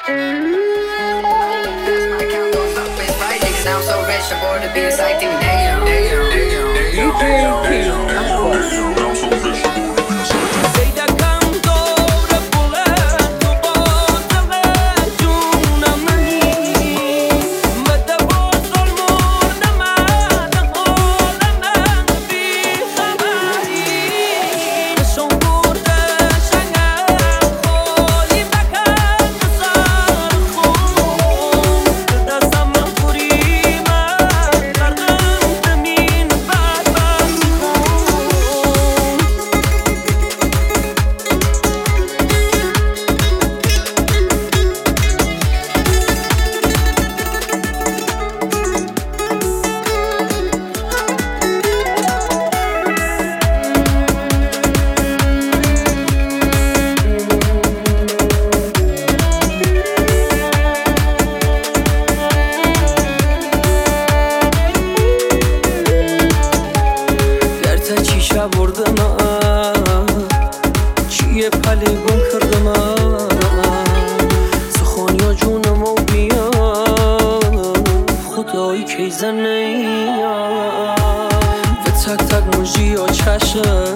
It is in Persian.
Sound so rich, I'm bored to be exciting. Damn, damn, damn, damn, damn, damn. بردم چیه پلیگون کردم سخونیا جونمو بیا خدایی کی زنه و تک تک مجی و چشم